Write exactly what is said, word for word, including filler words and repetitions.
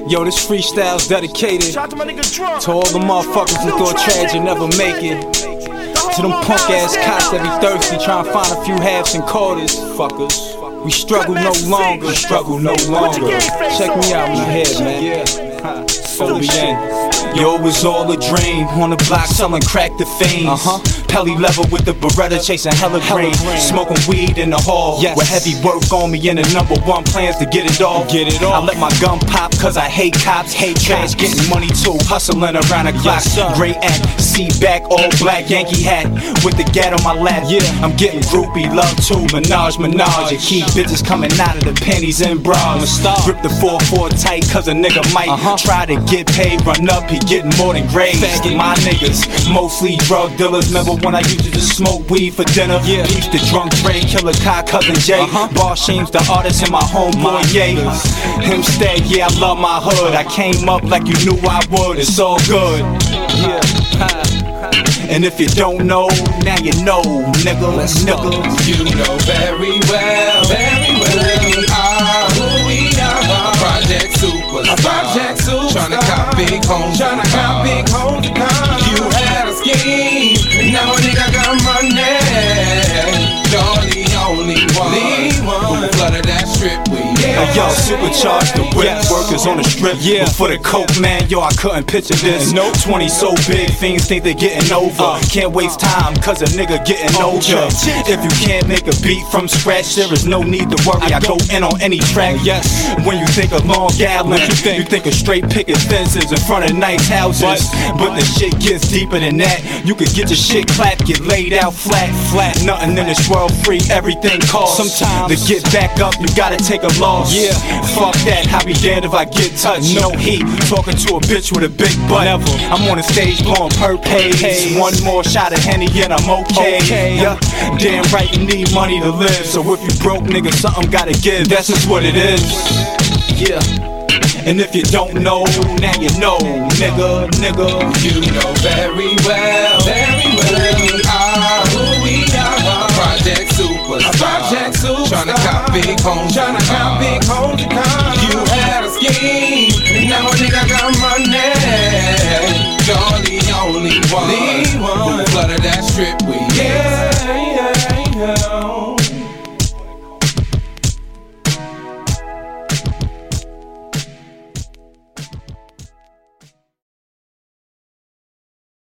Yo, this freestyle's dedicated to all the motherfuckers who thought Tragic never make it. To them punk ass cops that be thirsty trying to find a few halves and quarters. Fuckers, we struggle no longer, struggle no longer. Check me out in the head, man. Yeah. O B N. Yo, it was all a dream. On the block selling crack to fiends. Uh-huh. Pelly level with the Beretta chasing hella green. Smoking weed in the hall. Yes. With heavy work on me and the number one plans to get it all. Get it all. I let my gun pop cause I hate cops. Hate trash, getting money too. Hustling around the clock. Yes, great act, seat back, all black Yankee hat. With the gat on my lap. Yeah. I'm getting groupie love too. Menage, menage. And keep bitches coming out of the panties and bras. Grip the four four tight cause a nigga might uh-huh. try to get paid. Run up, he getting more than grades. My niggas, mostly drug dealers. Remember when I used to just smoke weed for dinner? Yeah. Beef the drunk Dre, killer Kai, cousin Jay. Uh-huh. Bar Shames, the artist, and my homeboy Ye. Hempstead, yeah, I love my hood. I came up like you knew I would. It's all good. Yeah. And if you don't know, now you know, nigga. Let's nigga. Go. You know very well, very well. We are who we are. Project Superstar. Project Superstar. Tryna cop big homes. Tryna cop big homes. You had a scheme, and now a nigga got money. You're the only one. The one. Who flooded that strip with you. Hey, yo, supercharged the whip, yes. Workers on the strip. Yeah. But for the coke, man, yo, I couldn't picture this. No twenty so big, fiends think they're getting over. Uh, can't waste time, cause a nigga getting older. If you can't make a beat from scratch, there is no need to worry. I go in on any track. Yes. When you think of Long Island, you think, you think of straight picket fences in front of nice houses. But the shit gets deeper than that. You could get your shit clapped, get laid out flat, flat. Nothing in this world free, everything costs. Sometimes to get back up, you gotta take a loss. Yeah, fuck that, I be damned if I get touched. No heat, talking to a bitch with a big butt. Never. I'm on the stage blowing purple haze. One more shot of Henny and I'm okay. okay. Yeah, damn right you need money to live. So if you broke, nigga, something gotta give. That's just what it is. Yeah. And if you don't know, now you know, nigga, nigga. You know very well, very well. We are who we are. Project Superstar. Project Superstar. Tryna cop big homes. Tryna cop big homes. You had a scheme, and now a nigga got money. You're the only one. The one. Who flooded that strip with you.